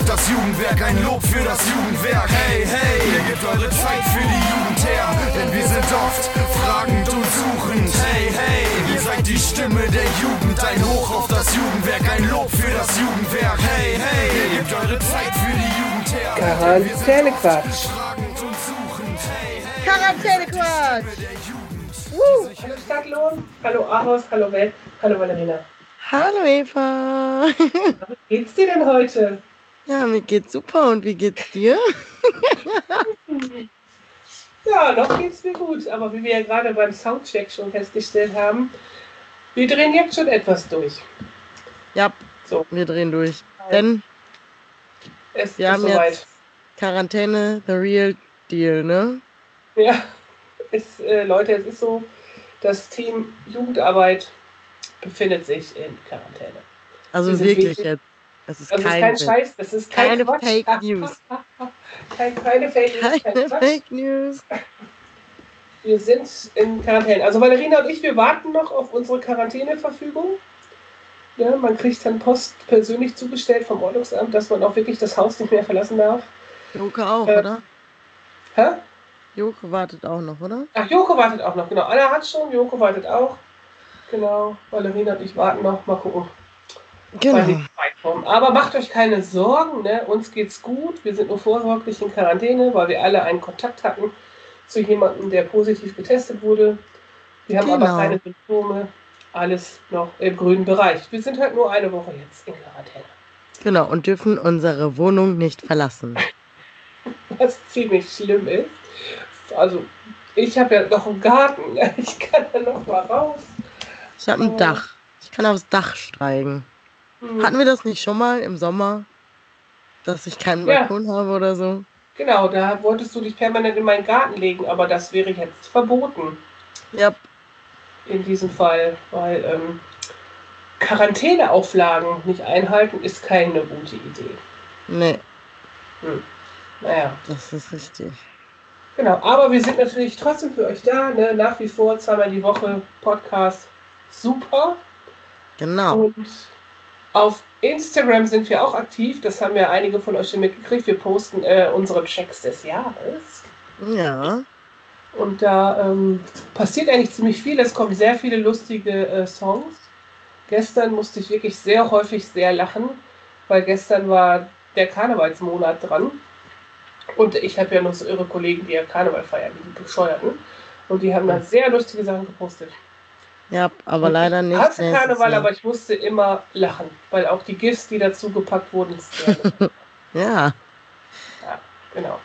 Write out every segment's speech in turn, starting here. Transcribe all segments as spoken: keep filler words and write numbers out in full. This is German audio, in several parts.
das Jugendwerk, ein Lob für das Jugendwerk. Hey, hey, ihr gebt eure Zeit für die Jugend her, denn wir sind oft fragend und suchend. Hey, hey, ihr seid die Stimme der Jugend, ein Hoch auf das Jugendwerk, ein Lob für das Jugendwerk. Hey, hey, ihr gebt eure Zeit für die Jugend her, Quarantänequatsch. Quarantänequatsch. Uh, hallo Stadtlohn, hallo Ahaus, hallo Welt, hallo Valerina. Hallo Eva. Wie geht's dir denn heute? Ja, mir geht's super. Und wie geht's dir? Ja, noch geht's mir gut. Aber wie wir ja gerade beim Soundcheck schon festgestellt haben, wir drehen jetzt schon etwas durch. Ja, so. Wir drehen durch. Denn es wir ist haben soweit. Jetzt Quarantäne, the real deal, ne? Ja, es, äh, Leute, es ist so, das Team Jugendarbeit befindet sich in Quarantäne. Also wirklich jetzt. Es ist, also kein, ist kein Scheiß, das ist kein keine Quatsch. Fake News. kein, keine Fake News. Keine kein Fake News. Wir sind in Quarantäne. Also Valerina und ich, wir warten noch auf unsere Quarantäneverfügung. Ja, man kriegt dann Post persönlich zugestellt vom Ordnungsamt, dass man auch wirklich das Haus nicht mehr verlassen darf. Joke auch, äh, oder? Hä? Joko wartet auch noch, oder? Ach, Joko wartet auch noch, genau. Anna hat schon, Joko wartet auch. Genau, Valerina und ich warten noch. Mal gucken. Genau. Aber macht euch keine Sorgen, ne? Uns geht's gut. Wir sind nur vorsorglich in Quarantäne, weil wir alle einen Kontakt hatten zu jemandem, der positiv getestet wurde. Wir haben Genau. aber keine Symptome. Alles noch im grünen Bereich. Wir sind halt nur eine Woche jetzt in Quarantäne. Genau, und dürfen unsere Wohnung nicht verlassen. Was ziemlich schlimm ist. Also, ich habe ja noch einen Garten. Ne? Ich kann da noch mal raus. Ich habe ein Oh. Dach. Ich kann aufs Dach steigen. Hm. Hatten wir das nicht schon mal im Sommer? Dass ich keinen Ja. Balkon habe oder so? Genau, da wolltest du dich permanent in meinen Garten legen, aber das wäre jetzt verboten. Ja. In diesem Fall, weil ähm, Quarantäneauflagen nicht einhalten ist keine gute Idee. Nee. Hm. Naja. Das ist richtig. Genau, aber wir sind natürlich trotzdem für euch da, ne? Nach wie vor zweimal die Woche Podcast. Super. Genau. Und auf Instagram sind wir auch aktiv, das haben ja einige von euch schon mitgekriegt. Wir posten äh, unsere Checks des Jahres. Ja. Und da ähm, passiert eigentlich ziemlich viel. Es kommen sehr viele lustige äh, Songs. Gestern musste ich wirklich sehr häufig sehr lachen, weil gestern war der Karnevalsmonat dran. Und ich habe ja noch so irre Kollegen, die ja Karneval feiern, die Bescheuerten. Und die haben dann sehr lustige Sachen gepostet. Ja, aber Und leider ich nicht. Ich hasse nächstes Karneval, Jahr. aber ich musste immer lachen, weil auch die GIFs, die dazu gepackt wurden, ist sehr lustig. Ja. Ja, genau.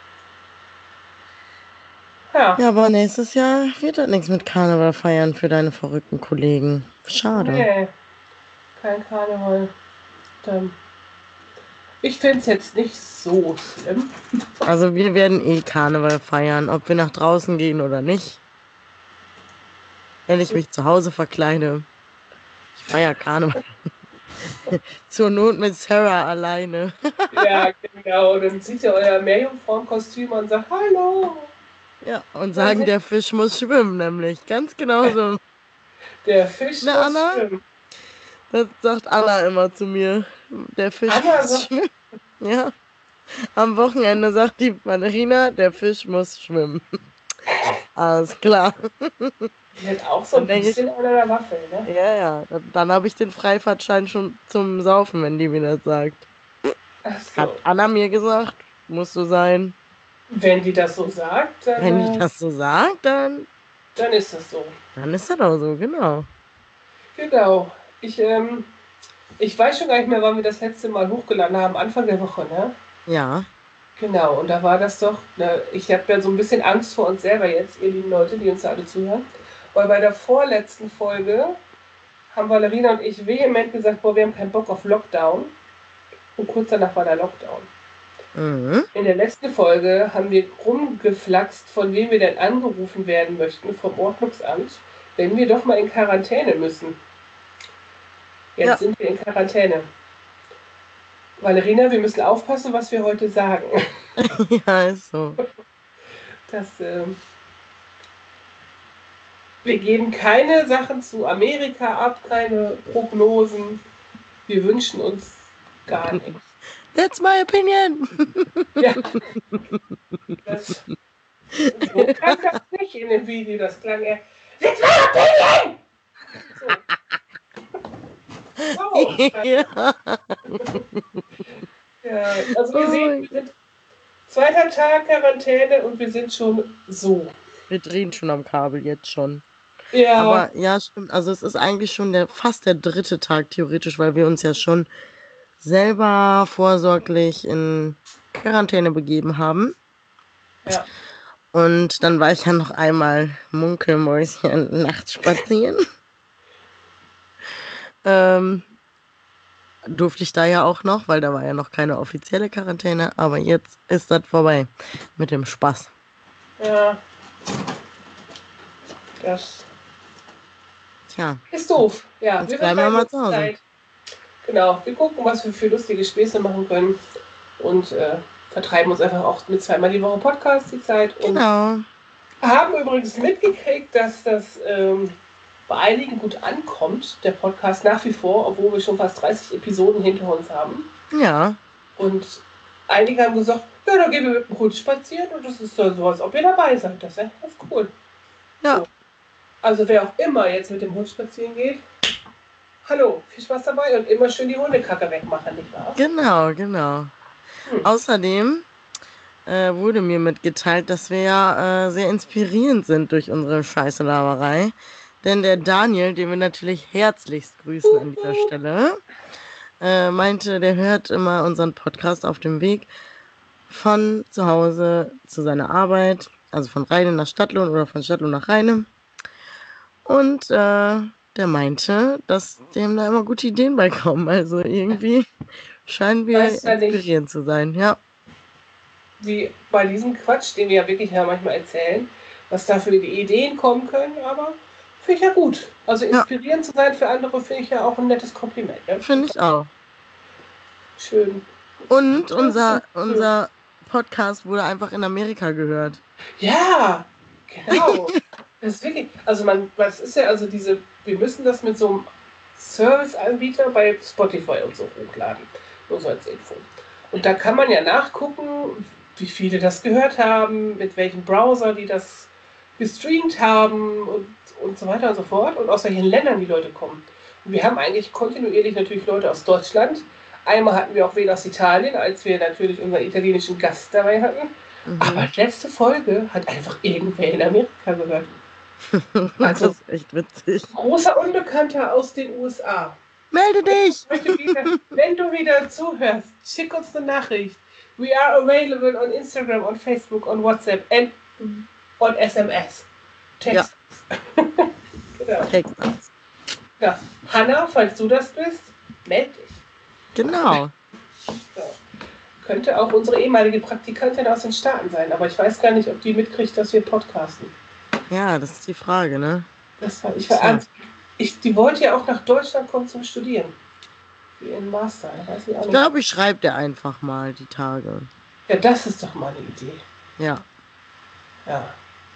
Ja, Ja, aber nächstes Jahr wird das nichts mit Karneval feiern für deine verrückten Kollegen. Schade. nee, kein Karneval. Dann Ich finde es jetzt nicht so schlimm. Also wir werden eh Karneval feiern, ob wir nach draußen gehen oder nicht. Wenn ich mich zu Hause verkleide. Ich feiere Karneval. Zur Not mit Sarah alleine. Ja, genau. Dann zieht ihr euer Meerjungfrauenkostüm und sagt Hallo. Ja, und sagen, der Fisch muss schwimmen, nämlich. Ganz genau so. Der Fisch Na, muss Anna? schwimmen. Das sagt Anna immer zu mir. Der Fisch Anna muss sagt- schwimmen. Ja. Am Wochenende sagt die Valerina, der Fisch muss schwimmen. Alles klar. Die hat auch so ein Dann denk ich- bisschen an einer Waffel, ne? Ja, ja. Dann, dann habe ich den Freifahrtschein schon zum Saufen, wenn die mir das sagt. Ach Hat so. Anna mir gesagt, muss so sein. Wenn die das so sagt, dann, Wenn die äh, das so sagt, dann, dann ist das so. dann ist das auch so, genau. Genau. Ich, ähm, ich weiß schon gar nicht mehr, wann wir das letzte Mal hochgeladen haben. Anfang der Woche, ne? Ja. Genau, und da war das doch, ne, ich habe ja so ein bisschen Angst vor uns selber jetzt, ihr lieben Leute, die uns da alle zuhören. Weil bei der vorletzten Folge haben Valerina und ich vehement gesagt, boah, wir haben keinen Bock auf Lockdown. Und kurz danach war der Lockdown. Mhm. In der letzten Folge haben wir rumgeflaxt, von wem wir denn angerufen werden möchten vom Ordnungsamt, wenn wir doch mal in Quarantäne müssen. Jetzt Ja. sind wir in Quarantäne. Valerina, wir müssen aufpassen, was wir heute sagen. Ja, ist so. Das, ähm, wir geben keine Sachen zu Amerika ab, keine Prognosen. Wir wünschen uns gar nichts. That's my opinion. Ja. Das, so klang das nicht in dem Video, das klang eher, That's my opinion! So. So. Ja. Ja, also wir sehen, wir sind zweiter Tag Quarantäne und wir sind schon so. Wir drehen schon am Kabel jetzt schon. Ja. Aber ja, stimmt. Also es ist eigentlich schon der fast der dritte Tag theoretisch, weil wir uns ja schon selber vorsorglich in Quarantäne begeben haben. Ja. Und dann war ich ja noch einmal Munkelmäuschen nachts spazieren. ähm, durfte ich da ja auch noch, weil da war ja noch keine offizielle Quarantäne. Aber jetzt ist das vorbei mit dem Spaß. Ja. Das Tja. ist doof. Ja, Jetzt wir bleiben wir mal zu Hause. Zeit. Genau, wir gucken, was wir für lustige Späße machen können und äh, vertreiben uns einfach auch mit zweimal die Woche Podcast die Zeit. Und Genau. haben übrigens mitgekriegt, dass das ähm, bei einigen gut ankommt, der Podcast nach wie vor, obwohl wir schon fast dreißig Episoden hinter uns haben. Ja. Und einige haben gesagt, ja, dann gehen wir mit dem Hund spazieren und das ist dann so, als ob ihr dabei seid. Das ist ja ganz cool. Ja. So. Also wer auch immer jetzt mit dem Hund spazieren geht, hallo, viel Spaß dabei und immer schön die Hundekacke wegmachen, nicht wahr? Genau, genau. Hm. Außerdem äh, wurde mir mitgeteilt, dass wir ja äh, sehr inspirierend sind durch unsere Scheiße-Laberei. Denn der Daniel, den wir natürlich herzlichst grüßen an dieser Stelle, äh, meinte, der hört immer unseren Podcast auf dem Weg von zu Hause zu seiner Arbeit, also von Rheine nach Stadtlohn oder von Stadtlohn nach Rheine. Und äh, der meinte, dass dem da immer gute Ideen bei kommen. Also irgendwie scheinen wir Weiß ja nicht. inspirierend zu sein, ja. Wie bei diesem Quatsch, den wir ja wirklich ja manchmal erzählen, was da für die Ideen kommen können, aber finde ich ja gut. Also Ja. inspirierend zu sein für andere finde ich ja auch ein nettes Kompliment. Ne? Finde ich auch. Schön. Und unser, unser Podcast wurde einfach in Amerika gehört. Ja, genau. Das ist wirklich, also man, was ist ja, also diese, wir müssen das mit so einem Serviceanbieter bei Spotify und so hochladen. Nur so als Info. Und da kann man ja nachgucken, wie viele das gehört haben, mit welchem Browser die das gestreamt haben und, und so weiter und so fort und aus welchen Ländern die Leute kommen. Und wir haben eigentlich kontinuierlich natürlich Leute aus Deutschland. Einmal hatten wir auch wen aus Italien, als wir natürlich unseren italienischen Gast dabei hatten. Mhm. Aber letzte Folge hat einfach irgendwer in Amerika gehört. Also, das ist echt witzig. Großer Unbekannter aus den U S A. Melde dich! Möchte wieder, wenn du wieder zuhörst, schick uns eine Nachricht. We are available on Instagram, on Facebook, on WhatsApp and on S M S. Text. Genau. Text uns. Ja. Hanna, falls du das bist, meld dich. Genau. So. Könnte auch unsere ehemalige Praktikantin aus den Staaten sein, aber ich weiß gar nicht, ob die mitkriegt, dass wir podcasten. Ja, das ist die Frage, ne? Das war, ich war ernst. Ich, die wollte ja auch nach Deutschland kommen zum Studieren. Für ihren Master. Weiß ich auch Ich nicht. glaube, ich schreibe dir einfach mal die Tage. Ja, das ist doch mal eine Idee. Ja. Ja.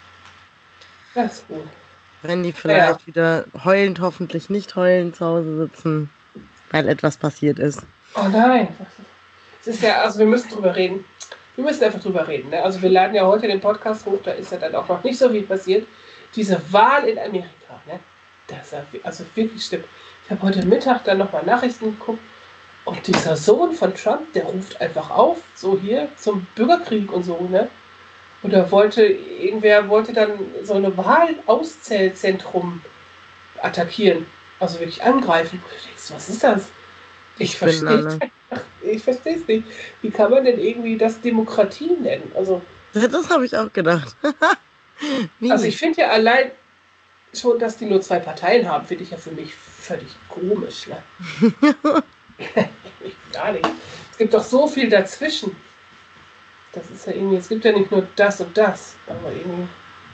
Das ist gut. Wenn die vielleicht Ja. wieder heulend, hoffentlich nicht heulend zu Hause sitzen, weil etwas passiert ist. Oh nein. Es ist ja, also wir müssen drüber reden. Wir müssen einfach drüber reden. Ne? Also wir laden ja heute den Podcast hoch, da ist ja dann auch noch nicht so viel passiert. Diese Wahl in Amerika, ne? Das ist ja also wirklich schlimm. Ich habe heute Mittag dann nochmal Nachrichten geguckt und dieser Sohn von Trump, der ruft einfach auf, so hier zum Bürgerkrieg und so, ne? Und da wollte, irgendwer wollte dann so eine Wahlauszählzentrum attackieren, also wirklich angreifen. Und du denkst, was ist das? Ich verstehe ich verstehe es nicht. Wie kann man denn irgendwie das Demokratie nennen? Also, Das habe ich auch gedacht. Wie? also ich finde ja allein schon, dass die nur zwei Parteien haben, finde ich ja für mich völlig komisch. Ne? Gar nicht. Es gibt doch so viel dazwischen. Das ist ja irgendwie, es gibt ja nicht nur das und das, aber irgendwie,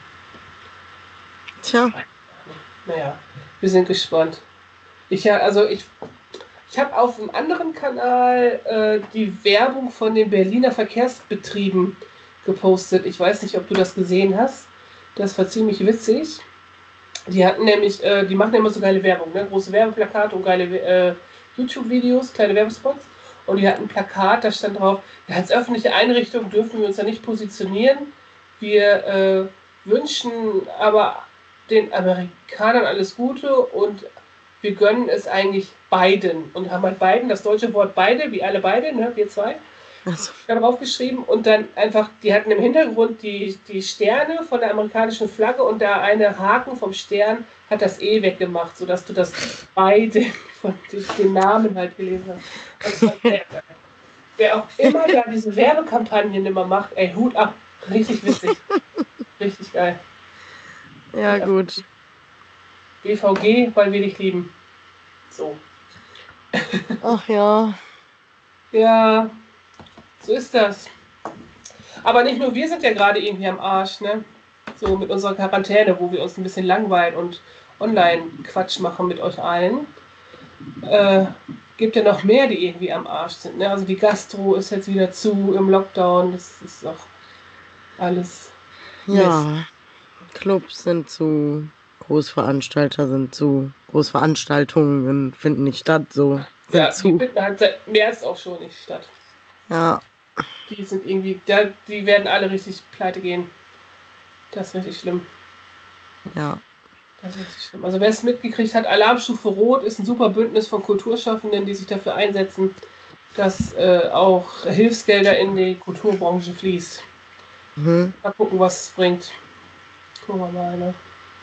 Tja, naja, wir sind gespannt. Ich ja, also ich, ich habe auf einem anderen Kanal äh, die Werbung von den Berliner Verkehrsbetrieben gepostet. Ich weiß nicht, ob du das gesehen hast. Das war ziemlich witzig. Die hatten nämlich, äh, die machen immer so geile Werbung, ne? Große Werbeplakate und geile äh, YouTube-Videos, kleine Werbespots. Und die hatten ein Plakat, da stand drauf, ja, als öffentliche Einrichtung dürfen wir uns da nicht positionieren. Wir äh, wünschen aber den Amerikanern alles Gute und wir gönnen es eigentlich beiden. Und haben halt beiden, das deutsche Wort beide, wie alle beide, ne, wir zwei, Also, da drauf geschrieben. Und dann einfach, die hatten im Hintergrund die, die Sterne von der amerikanischen Flagge und da eine Haken vom Stern hat das E weggemacht, sodass du das beide von den Namen halt gelesen hast. Das war sehr geil. Wer auch immer da diese Werbekampagnen immer macht, ey, Hut ab. Richtig witzig. Richtig geil. ja, gut. B V G, weil wir dich lieben. So. Ach ja. Ja, so ist das. Aber nicht nur wir sind ja gerade irgendwie am Arsch, ne? So mit unserer Quarantäne, wo wir uns ein bisschen langweilen und Online-Quatsch machen mit euch allen. Äh, gibt ja noch mehr, die irgendwie am Arsch sind, ne? Also die Gastro ist jetzt wieder zu im Lockdown. Das ist auch alles Ja. Clubs sind zu, Großveranstalter sind zu, Großveranstaltungen finden nicht statt, so sind Ja, die zu. finden halt seit März auch schon nicht statt. Ja, Die sind irgendwie, da, die werden alle richtig pleite gehen. Das ist richtig schlimm. ja. Das ist richtig schlimm. Also wer es mitgekriegt hat, Alarmstufe Rot ist ein super Bündnis von Kulturschaffenden, die sich dafür einsetzen, dass äh, auch Hilfsgelder in die Kulturbranche fließt. Mhm. Mal gucken, was es bringt. Gucken wir mal, ne?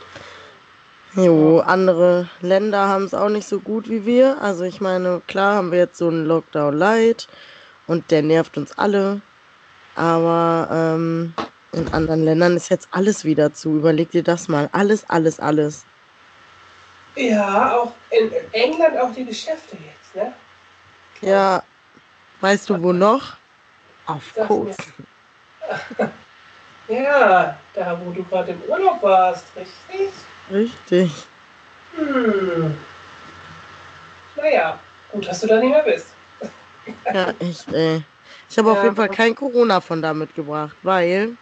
Jo, andere Länder haben es auch nicht so gut wie wir. Also ich meine, klar haben wir jetzt so einen Lockdown Light und der nervt uns alle. Aber ähm, in anderen Ländern ist jetzt alles wieder zu. Überleg dir das mal. Alles, alles, alles. Ja, auch in England auch die Geschäfte jetzt, ne? Ja, weißt du wo noch? Auf Sag Kurs. Ja, da wo du gerade im Urlaub warst, richtig? Richtig. Hm. Naja, gut, dass du da nicht mehr bist. Ja, echt, ey. Ich habe auf Ja. jeden Fall kein Corona von da mitgebracht, weil.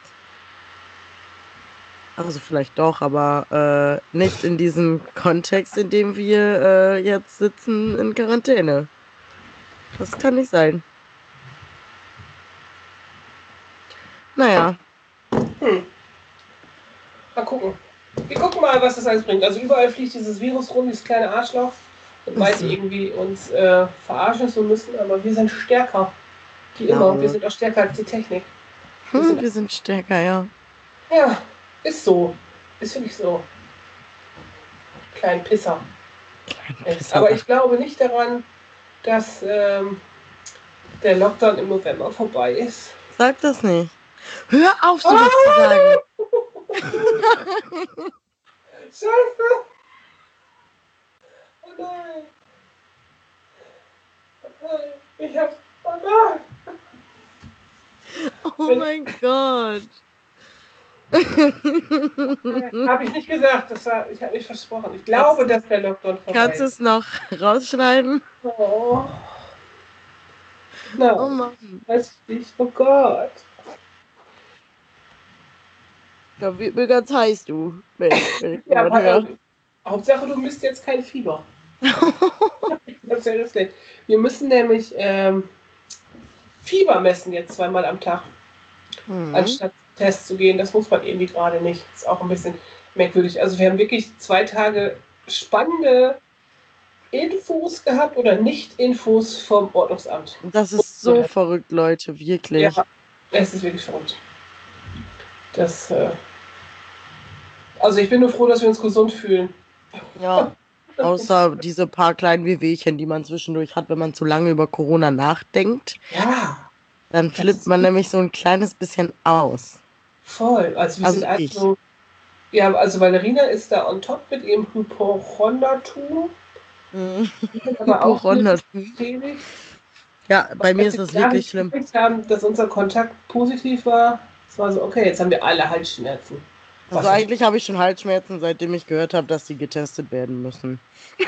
Also vielleicht doch, aber äh, nicht in diesem Kontext, in dem wir äh, jetzt sitzen in Quarantäne. Das kann nicht sein. Naja, Hm. Mal gucken. Wir gucken mal, was das alles bringt. Also überall fliegt dieses Virus rum, dieses kleine Arschloch und meint Mhm. irgendwie uns äh, verarschen zu müssen, aber wir sind stärker. Wie Ja. immer. Wir sind auch stärker als die Technik. hm, wir sind stärker, ja. Ja, ist so. Ist wirklich so. Klein Pisser. Pisser. Aber ich glaube nicht daran, dass ähm, der Lockdown im November vorbei ist. Sag das nicht. Hör auf, sowas zu sagen. Scheiße! Oh nein! Oh nein! Ich hab's. Oh nein! Oh mein Gott. Habe ich nicht gesagt. Das war, ich habe nicht versprochen. Ich glaube, dass der Lockdown vorbei Kannst du ist. es noch rausschneiden? Oh. Nein, Oh Mann. weiß ich nicht. Oh Gott. Da wird mir ganz heiß, du. Wenn, wenn ich Ja, jemand aber, höre. äh, Hauptsache, du misst jetzt kein Fieber. Das wäre das nicht. Wir müssen nämlich ähm, Fieber messen jetzt zweimal am Tag, Hm. anstatt Test zu gehen. Das muss man irgendwie gerade nicht. Ist auch ein bisschen merkwürdig. Also wir haben wirklich zwei Tage spannende Infos gehabt oder Nicht-Infos vom Ordnungsamt. Das ist so verrückt, Leute, wirklich. Ja, es ist wirklich verrückt. Das, äh, also ich bin nur froh, dass wir uns gesund fühlen. Ja. Außer diese paar kleinen Wehwehchen, die man zwischendurch hat, wenn man zu lange über Corona nachdenkt. Ja, Dann flippt man nämlich so ein kleines bisschen aus. voll. Also wir Also sind ich. also, ja, also Valerina ist da on top mit ihrem Hypochondertum. Mhm. Ich bin aber auch Corona. tätig. Ja, bei mir ist das wirklich schlimm. Wir haben, dass unser Kontakt positiv war. Es war so, okay, jetzt haben wir alle Halsschmerzen. Also Was eigentlich habe ich schon Halsschmerzen, seitdem ich gehört habe, dass sie getestet werden müssen.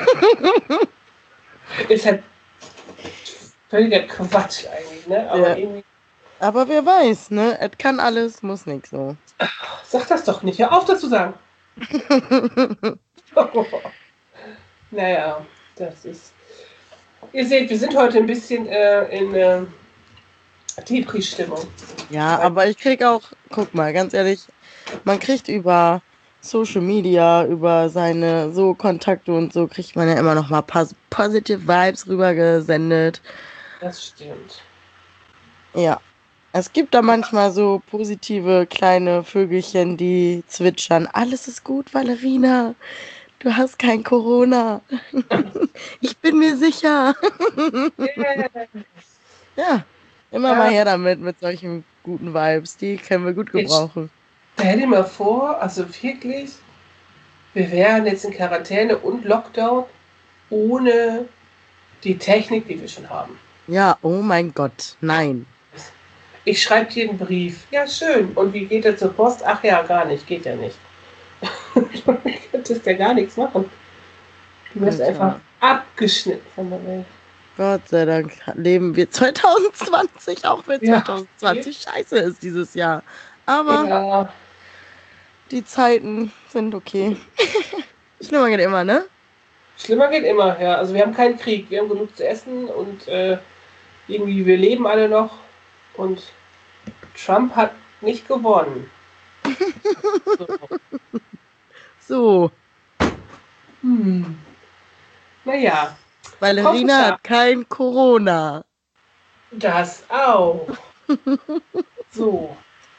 ist halt völliger Quatsch eigentlich, ne? Aber Ja. irgendwie, Aber wer weiß, ne? Es kann alles, muss nix so. sag das doch nicht. Hör auf, das zu sagen. Naja, das ist. Ihr seht, wir sind heute ein bisschen äh, in äh, Depri-Stimmung. Ja, aber ich krieg auch, guck mal, ganz ehrlich, man kriegt über Social Media, über seine so Kontakte und so, kriegt man ja immer noch mal pos positive Vibes rübergesendet. Das stimmt. Ja, es gibt da manchmal so positive kleine Vögelchen, die zwitschern. Alles ist gut, Valerina. Du hast kein Corona. Ich bin mir sicher. Yeah. Ja, immer Ja. mal her damit, mit solchen guten Vibes. Die können wir gut gebrauchen. Stell dir mal vor, also wirklich, wir wären jetzt in Quarantäne und Lockdown ohne die Technik, die wir schon haben. Ja, oh mein Gott, nein. Ich schreibe dir einen Brief. Ja, schön. Und wie geht er zur Post? Ach ja, gar nicht. Geht ja nicht. Du könntest ja gar nichts machen. Du wirst Alter. einfach abgeschnitten von der Welt. Gott sei Dank leben wir zwanzig zwanzig, auch wenn Ja. zwanzig zwanzig scheiße ist dieses Jahr. Aber Ja, die Zeiten sind okay. Schlimmer geht immer, ne? schlimmer geht immer, ja. Also wir haben keinen Krieg. Wir haben genug zu essen und äh, irgendwie, wir leben alle noch. Und Trump hat nicht gewonnen. So. So, Hm. Naja, Valerina Kommissar. hat kein Corona. das auch. So.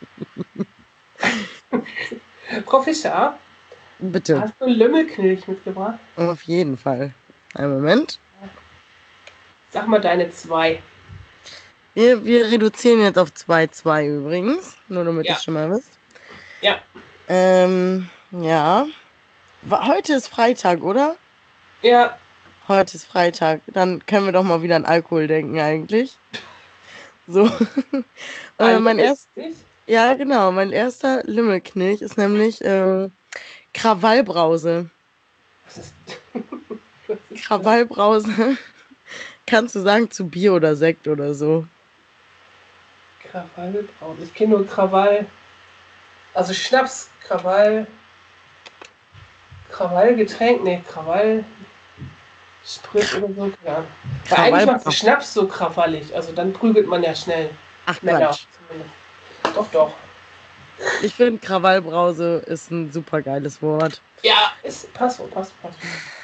Frau Fischer, Bitte, hast du Lümmelknilch mitgebracht? auf jeden Fall. Einen Moment. Sag mal deine zwei. Wir, wir reduzieren jetzt auf zwei zwei übrigens, nur damit ihr Ja. es schon mal wisst. Ja. Ähm, ja. Wa- Heute ist Freitag, oder? Ja, Heute ist Freitag. Dann können wir doch mal wieder an Alkohol denken eigentlich. So. äh, mein erst, nicht? ja, genau. Mein erster Lümmelknilch ist nämlich äh, Krawallbrause. Was ist, was ist Krawallbrause. Kannst du sagen zu Bier oder Sekt oder so? Krawallbraun? Ich kenne nur Krawall. Also Schnaps, Krawall. Krawallgetränk, nee, Krawall. Sprit oder so, keine Ahnung. Weil eigentlich macht der Schnaps so krawallig, also dann prügelt man ja schnell. Ach Männer. Quatsch. Doch, doch. Ich finde Krawallbrause ist ein super geiles Wort. Ja, ist, passt so, passt, passt.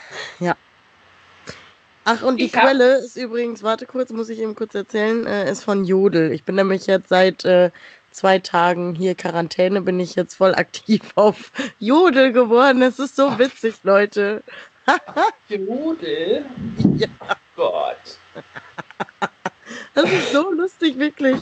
Ach, und die Ich hab- Quelle ist übrigens, warte kurz, muss ich eben kurz erzählen, äh, ist von Jodel. Ich bin nämlich jetzt seit äh, zwei Tagen hier Quarantäne, bin ich jetzt voll aktiv auf Jodel geworden. Es ist so witzig, Leute. Jodel? Ja. Gott. Das ist so lustig, wirklich.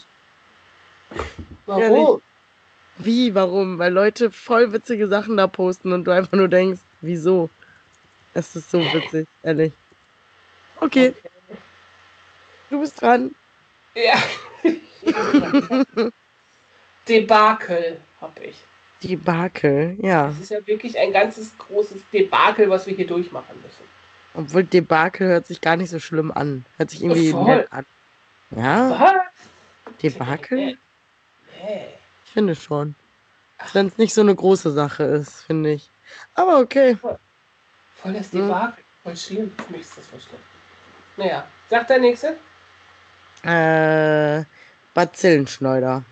Warum? Wie, warum? Weil Leute voll witzige Sachen da posten und du einfach nur denkst, wieso? Es ist so witzig, ehrlich. Okay, du bist dran. Ja. Debakel hab ich. Debakel, ja. Das ist ja wirklich ein ganzes großes Debakel, was wir hier durchmachen müssen. Obwohl Debakel hört sich gar nicht so schlimm an. Hört sich irgendwie Voll. nett an. Ja, Was? Debakel? Hey. Ich finde schon. Wenn es nicht so eine große Sache ist, finde ich. Aber okay. Voll das Hm. Debakel. Voll schlimm. Für mich ist das voll schlimm. Naja, sagt der Nächste? Äh, Bazillenschneuder.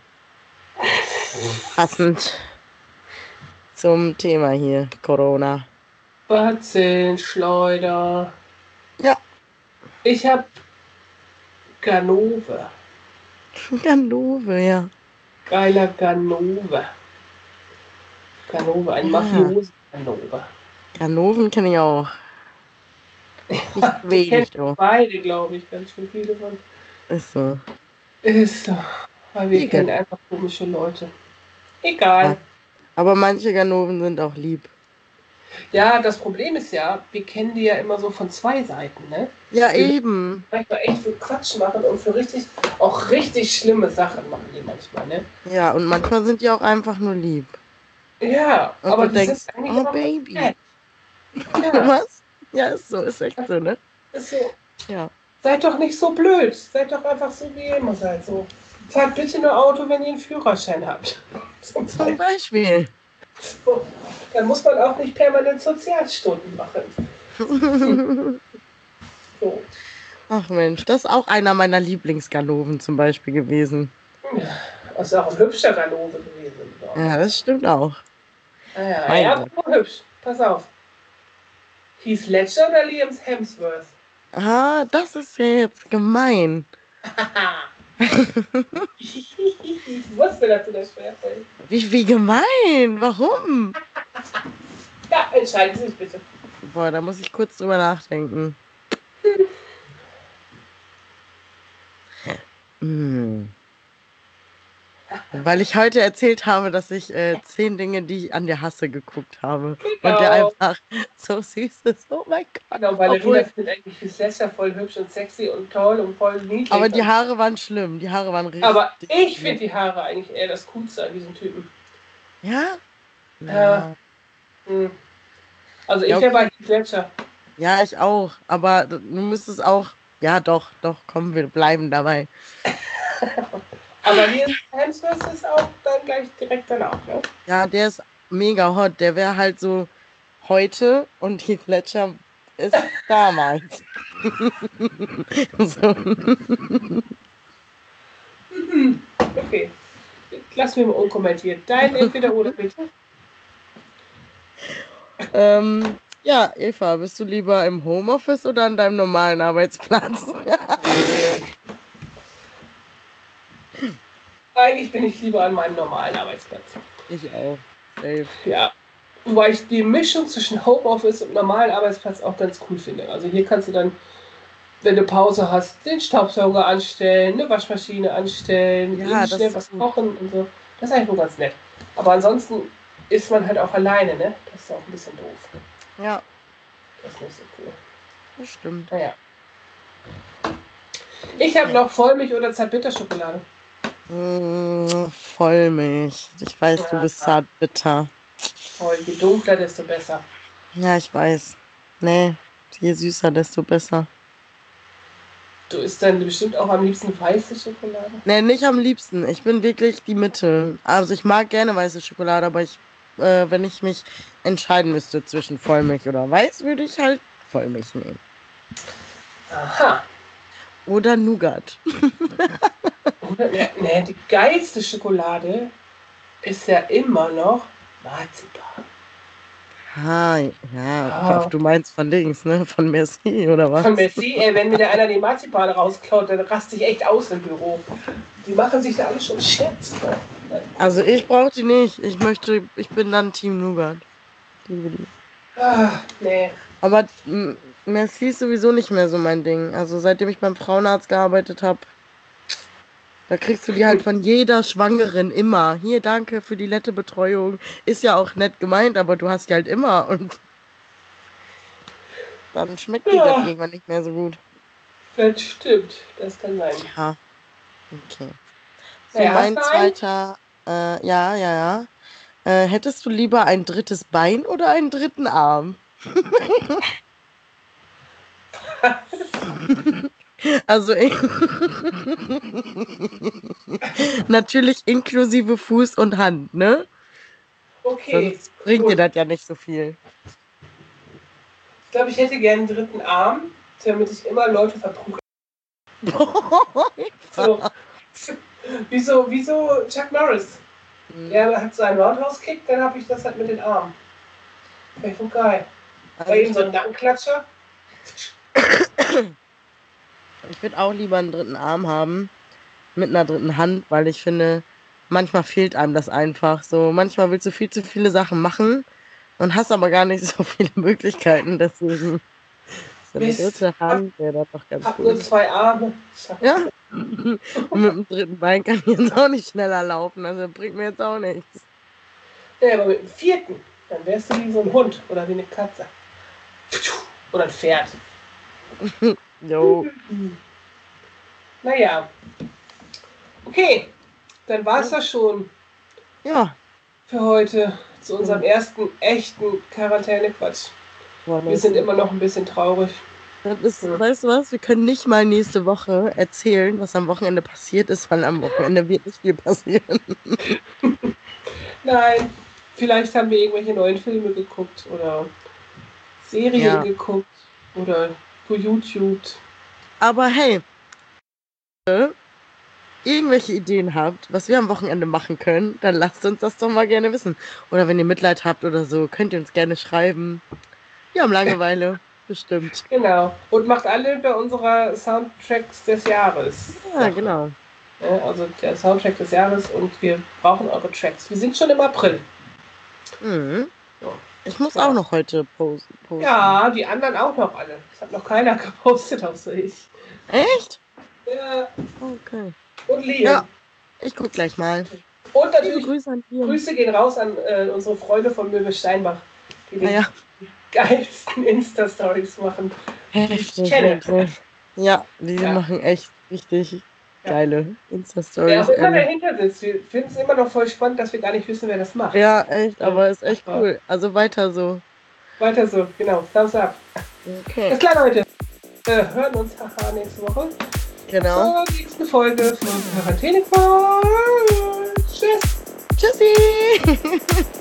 Passend zum Thema hier, Corona. Bazillenschleuder. Ja. Ich hab Ganove. Ganove, ja. Geiler Ganove. Ganove, ein Ja. Mafiosi Ganove. Ganoven kenne ich auch. Nicht Die wenig, kennen du. beide, glaube ich, ganz schön viele von. Ist so. Ist so. Weil wir Egal. kennen einfach komische Leute. Egal. Aber manche Ganoven sind auch lieb. Ja, das Problem ist ja, wir kennen die ja immer so von zwei Seiten, ne? Ja, eben. Manchmal echt für Quatsch machen und für richtig, auch richtig schlimme Sachen machen die manchmal, ne? Ja, und manchmal sind die auch einfach nur lieb. Ja, Und aber du die denkst, sind eigentlich oh immer Baby. nett. Ja, Was? Ja, ist so, ist echt so, ne? ist so. Ja. Seid doch nicht so blöd. Seid doch einfach so, wie ihr immer seid. So. Fahrt bitte nur Auto, wenn ihr einen Führerschein habt. Zum Zum Beispiel. Beispiel. So. Dann muss man auch nicht permanent Sozialstunden machen. So. Ach Mensch, das ist auch einer meiner Lieblingsganoven zum Beispiel gewesen. Das ist auch ein hübscher Ganove gewesen. So. Ja, das stimmt auch. Ah, ja, Mein ja, Gott. aber hübsch. Pass auf. Heath Ledger oder Liam Hemsworth? Ah, das ist ja jetzt gemein. Ich wusste, dass du das schwerfällt. Wie, wie gemein? Warum? Ja, entscheiden Sie sich bitte. Boah, da muss ich kurz drüber nachdenken. Hm. Weil ich heute erzählt habe, dass ich äh, zehn Dinge, die ich an dir hasse, geguckt habe. Genau. Und der einfach so süß ist. Oh mein Gott. Genau, weil Obwohl- Lena findet eigentlich Heath Ledger voll hübsch und sexy und toll und voll niedlich. Aber die Haare waren schlimm. Die Haare waren richtig. Aber ich finde die Haare eigentlich eher das Coolste an diesem Typen. Ja? Ja. Hm. Also ich Ja, wäre bei Heath Ledger. Ja, ich auch. Aber du müsstest auch. Ja, doch, doch, komm, wir bleiben dabei. Aber Liam Hemsworth ist auch dann gleich direkt danach, ne? Ja, der ist mega hot. Der wäre halt so heute und Heath Ledger ist damals. so. Okay. Lass mich mal unkommentiert. Dein entweder oder bitte. ähm, ja, Eva, bist du lieber im Homeoffice oder an deinem normalen Arbeitsplatz? Eigentlich bin ich lieber an meinem normalen Arbeitsplatz. Ich auch. Safe. Ja. Wobei ich die Mischung zwischen Homeoffice und normalen Arbeitsplatz auch ganz cool finde. Also hier kannst du dann, wenn du Pause hast, den Staubsauger anstellen, eine Waschmaschine anstellen, Ja, eben das schnell ist was gut. kochen und so. Das ist eigentlich nur ganz nett. Aber ansonsten ist man halt auch alleine, ne? Das ist auch ein bisschen doof. Ja, Das ist nicht so cool. das stimmt. Naja. Ich habe noch Vollmilch oder Zartbitterschokolade. Mm, Vollmilch. Ich weiß, du Ja. bist zartbitter. Voll, je dunkler, desto besser. Ja, ich weiß. Nee, je süßer, desto besser. Du isst dann bestimmt auch am liebsten weiße Schokolade. Nee, nicht am liebsten. Ich bin wirklich die Mitte. Also ich mag gerne weiße Schokolade, aber ich, äh, wenn ich mich entscheiden müsste zwischen Vollmilch oder Weiß, würde ich halt Vollmilch nehmen. Aha. Oder Nougat. Oder, ne, ne, die geilste Schokolade ist ja immer noch Marzipan. Ah, ja, Ah. du meinst von Dings, ne? Von Merci oder was? Von Messi, ey, wenn mir da einer den Marzipan rausklaut, dann raste ich echt aus im Büro. Die machen sich da alle schon Scherz. Ne? Also ich brauche die nicht. Ich möchte, ich bin dann Team Nougat. Liebe die. Ah, nee. Aber mm, Merci ist sowieso nicht mehr so mein Ding. Also seitdem ich beim Frauenarzt gearbeitet habe, da kriegst du die halt von jeder Schwangeren immer. Hier, danke für die nette Betreuung. Ist ja auch nett gemeint, aber du hast die halt immer und dann schmeckt die Ja. dann irgendwann nicht mehr so gut. Das stimmt. Das kann sein. Ja, okay. So, Naja, mein hast du einen? zweiter, äh, ja, ja, ja. Äh, hättest du lieber ein drittes Bein oder einen dritten Arm? Also ich natürlich inklusive Fuß und Hand, ne? Okay. Sonst bringt dir gut. das ja nicht so viel. Ich glaube, ich hätte gerne einen dritten Arm, damit ich immer Leute verprügeln. So. wie, so, wie so Chuck Norris. Der hat so einen Roundhouse-Kick, dann habe ich das halt mit den Armen. Wäre voll geil. Also Bei ich ihm so ein Nackenklatscher. ich würde auch lieber einen dritten Arm haben mit einer dritten Hand, weil ich finde, manchmal fehlt einem das einfach. So, manchmal willst du viel zu viele Sachen machen und hast aber gar nicht so viele Möglichkeiten. Deswegen so eine Mist. dritte Hand wäre das doch ganz Hab nur cool. zwei Arme. Ja. Und mit dem dritten Bein kann ich jetzt auch nicht schneller laufen. Also das bringt mir jetzt auch nichts. Ja, aber mit dem vierten, dann wärst du wie so ein Hund oder wie eine Katze. Oder ein Pferd. Jo. Naja. Okay, dann war es das schon Ja. für heute zu unserem ersten echten Quarantäne-Quatsch. Boah, Wir das, sind immer noch ein bisschen traurig. das ist, weißt du was? Wir können nicht mal nächste Woche erzählen, was am Wochenende passiert ist, weil am Wochenende wird nicht viel passieren. Nein, vielleicht haben wir irgendwelche neuen Filme geguckt oder Serien Ja. geguckt oder geYouTubed. Aber hey, äh, irgendwelche Ideen habt, was wir am Wochenende machen können, dann lasst uns das doch mal gerne wissen. Oder wenn ihr Mitleid habt oder so, könnt ihr uns gerne schreiben. Wir haben Langeweile, bestimmt. Genau. Und macht alle bei unserer Soundtracks des Jahres. Ja, genau. Ja, also der Soundtrack des Jahres und wir brauchen eure Tracks. Wir sind schon im April. Mhm. So. Ich muss Ja. auch noch heute posten. posten. Ja, die anderen auch noch alle. Das hat noch keiner gepostet, außer ich. Echt? Ja. Okay. Und Liam. Ja. Ich guck gleich mal. Und Liebe natürlich Grüße an dir. Grüße gehen raus an äh, unsere Freunde von Möwe Steinbach, die die Naja, geilsten Insta-Stories machen. heftig. kenne. wirklich. Ja, die Ja. machen echt richtig Ja. geile Wer Insta-Stories. auch immer Ähm, dahinter sitzt, wir finden es immer noch voll spannend, dass wir gar nicht wissen, wer das macht. Ja, echt, Ja. aber ist echt Aber- cool. Also weiter so. Weiter so, genau. Thumbs up. Okay, Alles klar, Leute. Wir hören uns haha nächste Woche genau. zur nächsten Folge von Quarantäne. Tschüss. Tschüssi!